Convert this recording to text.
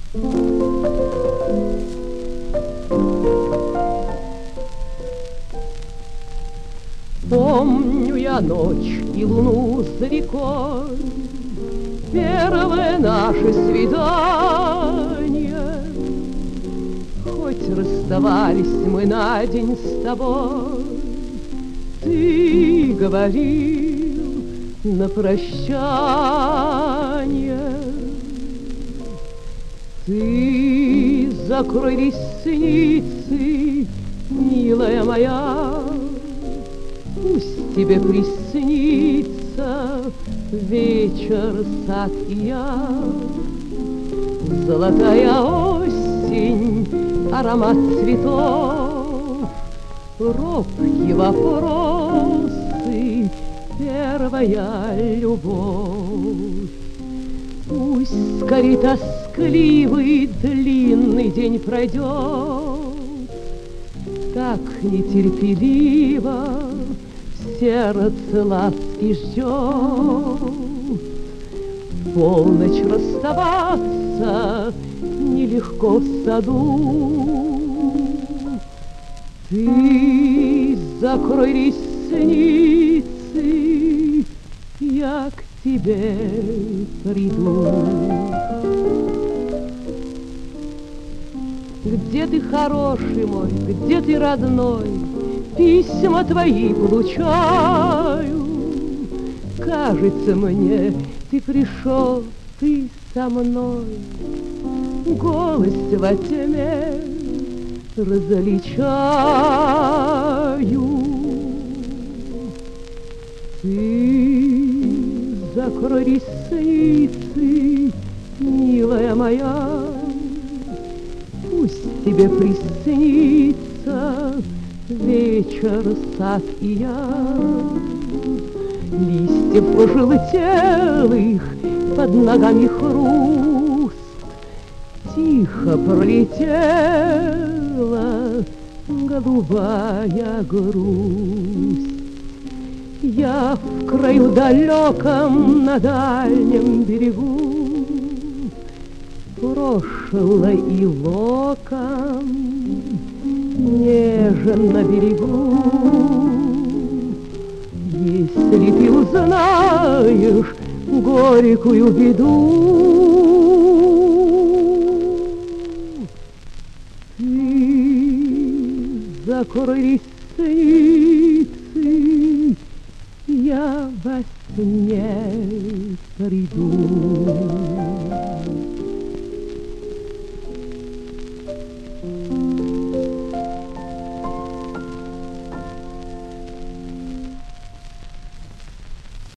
Помню я ночь и луну за рекой, первое наше свидание. Хоть расставались мы на день с тобой, ты говорил на прощание. Ты закрой ресницы, милая моя, пусть тебе приснится вечер, сад и я. Золотая осень, аромат цветов, робкие вопросы, первая любовь. Пусть скорей тоскливый длинный день пройдет, так нетерпеливо сердце ласки ждет. В полночь расставаться нелегко в саду. Ты закрой ресницы, я к тебе приду. Где ты, хороший мой, где ты, родной? Письма твои получаю. Кажется мне, ты пришел, ты со мной. Голос во тьме различаю. Ты закрой ресницы, милая моя, пусть тебе приснится вечер, сад и я. Листьев пожелтелых под ногами хруст, тихо пролетела голубая грусть. Я в краю далеком на дальнем берегу прошлой локом нежен на берегу. Если ты узнаешь горькую беду, ты закрой ресницы, я во сне